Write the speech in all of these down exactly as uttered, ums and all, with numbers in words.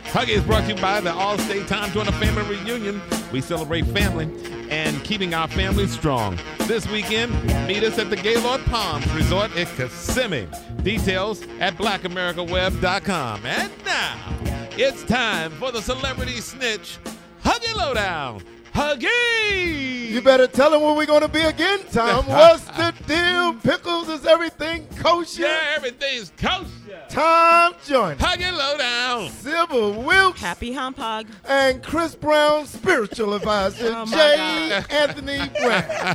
Huggy is brought to you by the All-State Time Joiner Family Reunion. We celebrate family and keeping our family strong. This weekend, meet us at the Gaylord Palms Resort in Kissimmee. Details at black america web dot com. And now, it's time for the Celebrity Snitch Huggy Lowdown. Huggy! You better tell him where we're going to be again, Tom. What's the deal? Pickles, is everything kosher? Yeah, everything's kosher. Tom Joyner. Huggy Lowdown. Sybil Wilkes. Happy hump hug. And Chris Brown, spiritual advisor, Oh, my J. God. Anthony Brown.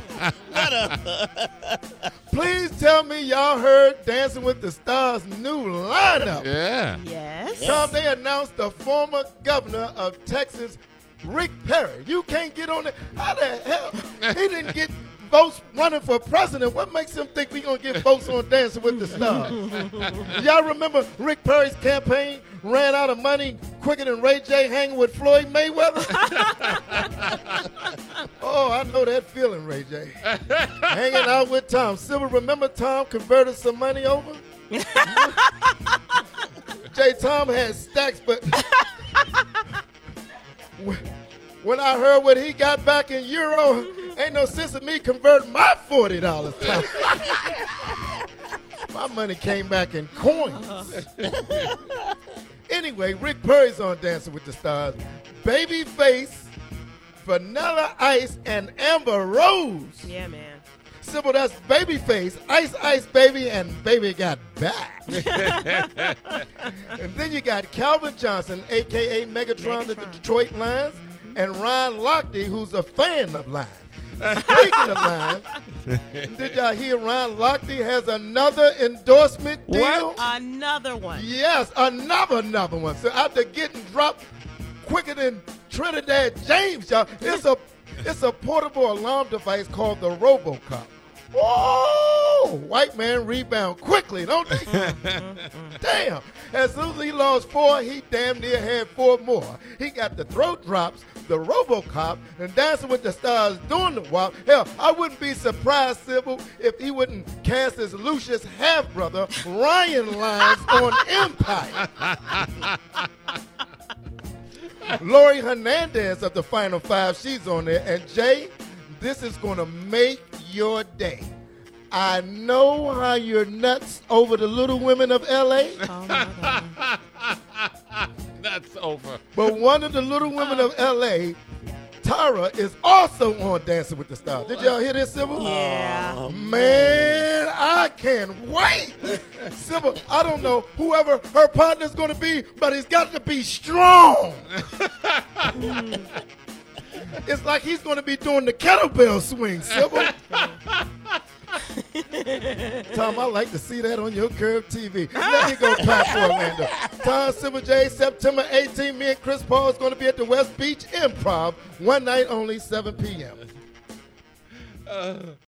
Please tell me y'all heard Dancing with the Stars' new lineup. Yeah. Yes. Tom, they announced the former governor of Texas, Rick Perry. You can't get on it. How the hell? He didn't get votes running for president. What makes him think we going to get votes on Dancing with the Stars? Y'all remember Rick Perry's campaign ran out of money quicker than Ray J hanging with Floyd Mayweather? Oh, I know that feeling, Ray J. Hanging out with Tom. Sybil, remember Tom converted some money over? J. Tom had stacks, but when I heard what he got back in euro, ain't no sense of me converting my forty dollars. My money came back in coins. Anyway, Rick Perry's on Dancing with the Stars. Babyface, Vanilla Ice, and Amber Rose. Yeah, man. Sybil, that's Babyface, Ice Ice Baby, and Baby Got Back. And then you got Calvin Johnson, a k a. Megatron, of the Megatron. Detroit Lions, and Ron Lochte, who's a fan of Lions. Speaking of Lions, did y'all hear Ron Lochte has another endorsement deal? What? Another one. Yes, another, another one. So after getting dropped quicker than Trinidad James, y'all, it's a, it's a portable alarm device called the RoboCop. Whoa! White man rebound quickly, don't they? Damn. As soon as he lost four, he damn near had four more. He got the throat drops, the RoboCop, and Dancing with the Stars doing the WAP. Hell, I wouldn't be surprised, Sybil, if he wouldn't cast his Lucius half-brother, Ryan Lyons, on Empire. Lori Hernandez of the Final Five, she's on there. And Jay, this is going to make your day. I know how you're nuts over the Little Women of L A, Oh, my God. That's over. but one of the Little Women of L A, Tara, is also on Dancing with the Stars. Did y'all hear this, Sybil? Yeah. Man, I can't wait. Sybil, I don't know whoever her partner's going to be, but he's got to be strong. It's like he's going to be doing the kettlebell swing, Sybil. Tom, I like to see that on your Curve T V. Let me go back for Orlando. Tom, Sybil J, September eighteenth, me and Chris Paul is going to be at the West Beach Improv, one night only, seven p.m.